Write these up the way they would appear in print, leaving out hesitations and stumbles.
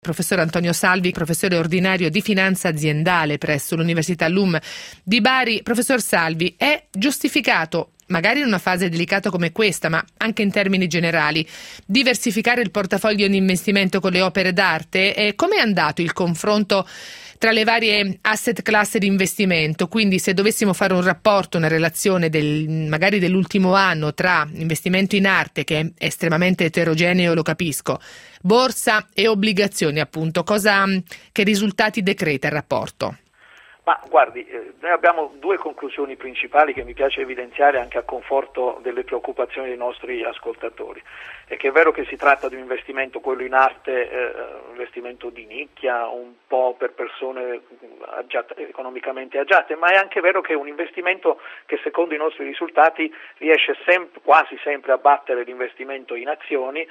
Professor Antonio Salvi, professore ordinario di finanza aziendale presso l'Università LUM di Bari. Professor Salvi, è giustificato, magari in una fase delicata come questa, ma anche in termini generali, diversificare il portafoglio di investimento con le opere d'arte? E come è andato il confronto tra le varie asset class di investimento? Quindi se dovessimo fare un rapporto, una relazione magari dell'ultimo anno tra investimento in arte, che è estremamente eterogeneo, lo capisco, borsa e obbligazioni, appunto, che risultati decreta il rapporto? Ma guardi, noi abbiamo due conclusioni principali che mi piace evidenziare anche a conforto delle preoccupazioni dei nostri ascoltatori. È che è vero che si tratta di un investimento, quello in arte, un investimento di nicchia, un po' per persone economicamente agiate, ma è anche vero che è un investimento che secondo i nostri risultati riesce quasi sempre a battere l'investimento in azioni,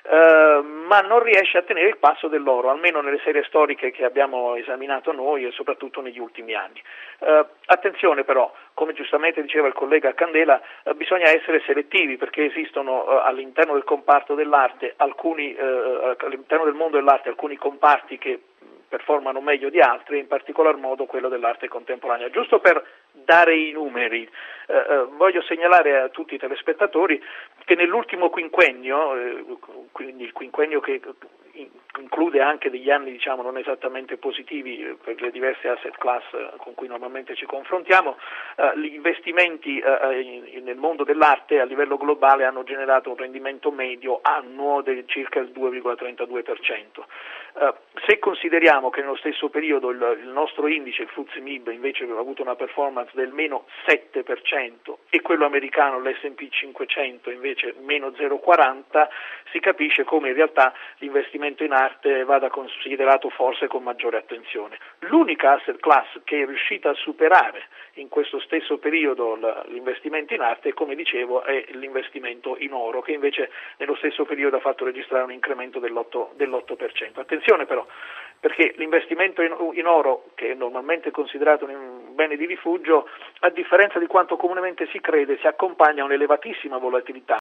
ma non riesce a tenere il passo dell'oro, almeno nelle serie storiche che abbiamo esaminato noi e soprattutto negli ultimi anni. Attenzione però, come giustamente diceva il collega Candela, bisogna essere selettivi perché esistono all'interno del comparto dell'arte all'interno del mondo dell'arte alcuni comparti che performano meglio di altri, in particolar modo quello dell'arte contemporanea. Giusto per dare i numeri, voglio segnalare a tutti i telespettatori che nell'ultimo quinquennio, quindi il quinquennio che include anche degli anni non esattamente positivi per le diverse asset class con cui normalmente ci confrontiamo, gli investimenti nel mondo dell'arte a livello globale hanno generato un rendimento medio annuo di circa il 2,32%. Se consideriamo che nello stesso periodo il nostro indice, il FTSE MIB, invece aveva avuto una performance del meno 7% e quello americano, l'S&P 500, invece meno 0,40%, si capisce come in realtà l'investimento in arte vada considerato forse con maggiore attenzione. L'unica asset class che è riuscita a superare in questo stesso periodo l'investimento in arte, come dicevo, è l'investimento in oro, che invece nello stesso periodo ha fatto registrare un incremento dell'8%. Attenzione però, perché l'investimento in oro, che è normalmente considerato un bene di rifugio, a differenza di quanto comunemente si crede, si accompagna a un'elevatissima volatilità.